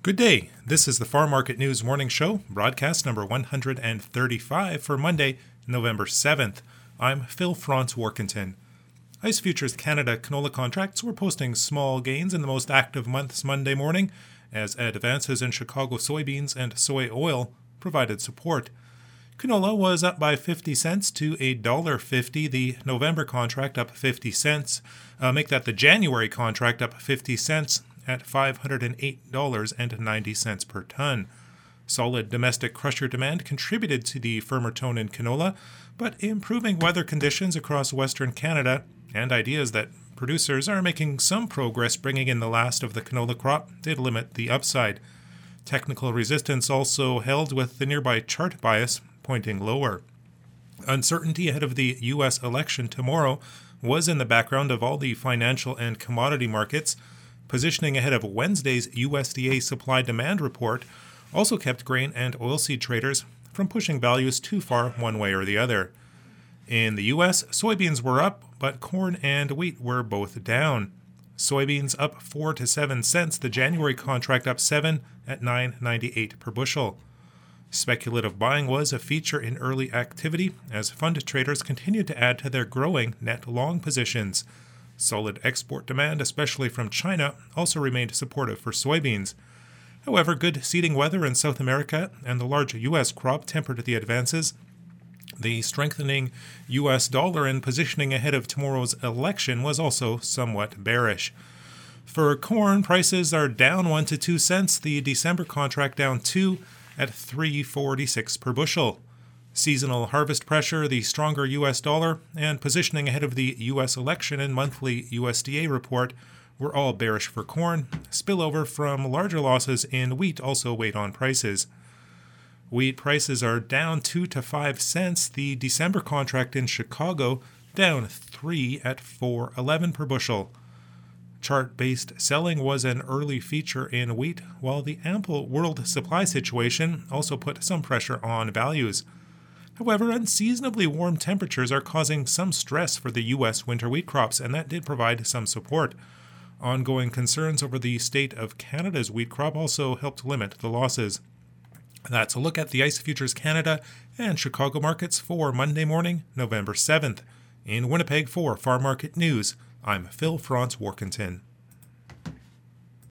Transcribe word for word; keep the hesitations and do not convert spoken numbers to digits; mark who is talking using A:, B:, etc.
A: Good day. This is the Farm Market News Morning Show, broadcast number one hundred thirty-five for Monday, November seventh. I'm Phil Franz Warkentin. ICE Futures Canada canola contracts were posting small gains in the most active months Monday morning, as advances in Chicago soybeans and soy oil provided support. Canola was up by fifty cents to one dollar fifty. The November contract up fifty cents. Uh, make that the January contract up fifty cents at five hundred eight dollars and ninety cents per ton. Solid domestic crusher demand contributed to the firmer tone in canola, but improving weather conditions across Western Canada and ideas that producers are making some progress bringing in the last of the canola crop did limit the upside. Technical resistance also held with the nearby chart bias pointing lower. Uncertainty ahead of the U S election tomorrow was in the background of all the financial and commodity markets. Positioning ahead of Wednesday's U S D A supply-demand report also kept grain and oilseed traders from pushing values too far one way or the other. In the U S, soybeans were up, but corn and wheat were both down. Soybeans up four to seven cents, the January contract up seven at nine ninety-eight per bushel. Speculative buying was a feature in early activity as fund traders continued to add to their growing net long positions. Solid export demand, especially from China, also remained supportive for soybeans. However, good seeding weather in South America and the large U S crop tempered the advances. The strengthening U S dollar and positioning ahead of tomorrow's election was also somewhat bearish. For corn, prices are down one to two cents. The December contract down two at three forty-six per bushel. Seasonal harvest pressure, the stronger U S dollar, and positioning ahead of the U S election and monthly U S D A report were all bearish for corn. Spillover from larger losses in wheat also weighed on prices. Wheat prices are down two to five cents. The December contract in Chicago down three at four eleven per bushel. Chart-based selling was an early feature in wheat, while the ample world supply situation also put some pressure on values. However, unseasonably warm temperatures are causing some stress for the U S winter wheat crops, and that did provide some support. Ongoing concerns over the state of Canada's wheat crop also helped limit the losses. That's a look at the ICE Futures Canada and Chicago markets for Monday morning, November seventh. In Winnipeg for Farm Market News, I'm Phil Franz Warkentin.